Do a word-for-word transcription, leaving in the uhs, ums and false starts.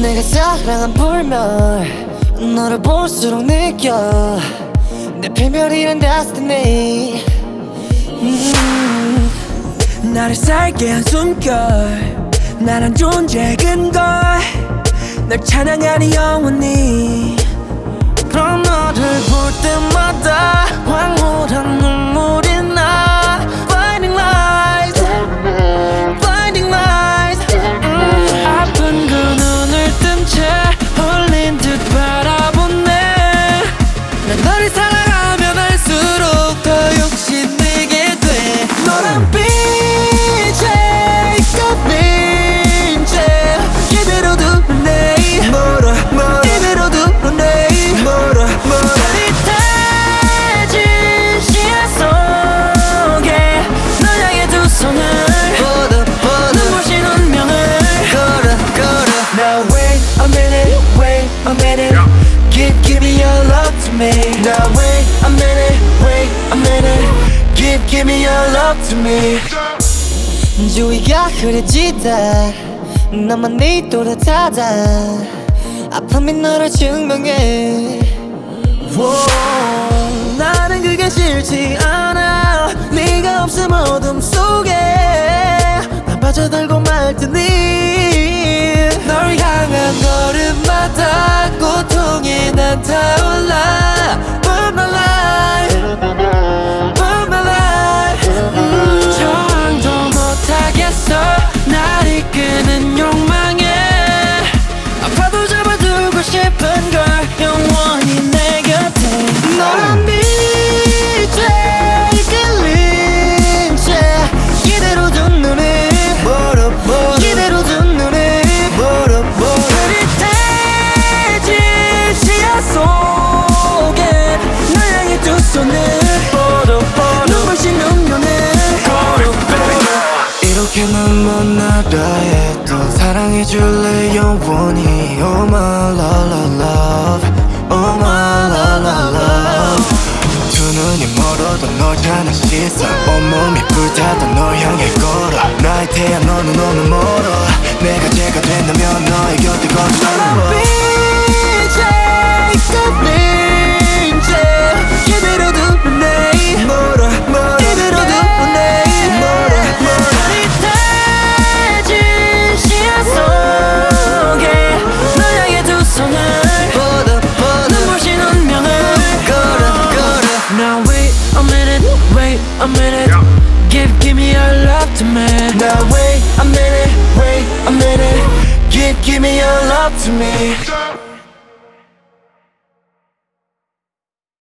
내가 사랑한 불멸 너를 볼수록 느껴 내 패멸이란 destiny. 음. 나를 살게 한 숨결 나란 존재의 근거 널 찬양하니 영원히. 그럼 너를 볼 때마다 황홀한 눈물이 나 Blinding lights Blinding lights. 음. 아픈 그 눈을 뜬 채 홀린 듯 바라보네. 난 너를 사랑하면 할수록 더 욕심내게 돼. 너란 빛에 꼽힌 채 이대로 두네 멀어 멀어 이대로 두네 멀어 멀어 짜릿해진 시야 속에 널 향해 두 손을 뻗어 뻗어 눈부신 운명을 걸어 걸어. Now wait a minute wait a minute Give give me your love to me. Now wait a minute wait a minute Give give me your love to me. 주위가 흐려지다 나만 네 또렷하다 아픔이 너를 증명해. Whoa, 나는 그게 싫지 않아. 네가 없음 어둠 속에 난 빠져들고 말 테니. 널 향한 걸음마다 고통이 난 타올라. Burn my life Burn my life. 음. 저항도 못하겠어 날 이끄는 욕망에 아파도 잡아두고 싶은 걸 영원히 내 곁에. 너란 빛에 이끌린 채 이대로 둔 눈에 멀어 멀어 이대로 둔 눈에 멀어 멀어 흐릿해진 시야 속에 널 향해 두 손을 뻗어 뻗어 눈부신 운명을 걸어 걸어. 이렇게는 못 나가 해도 사랑해줄래 영원히. Oh my love love Oh my love love. 두 눈이 멀어도 널 향한 시선 온몸이 불타도 널 향해 걸어. 나의 태양 너는 너무 멀어. 내가 제가 된다면 너의 곁에 건너와. 빛에 꼽힌 채 이대로 두네 멀어 멀어 이대로 두네 멀어 멀어 흐릿해진 시야 속에 널 향해 두 손을 뻗어 뻗어 눈부신 운명을 걸어 걸어. Now wait a minute wait a minute Give give me your love to me. Now wait a minute wait a minute Give give me your love to me.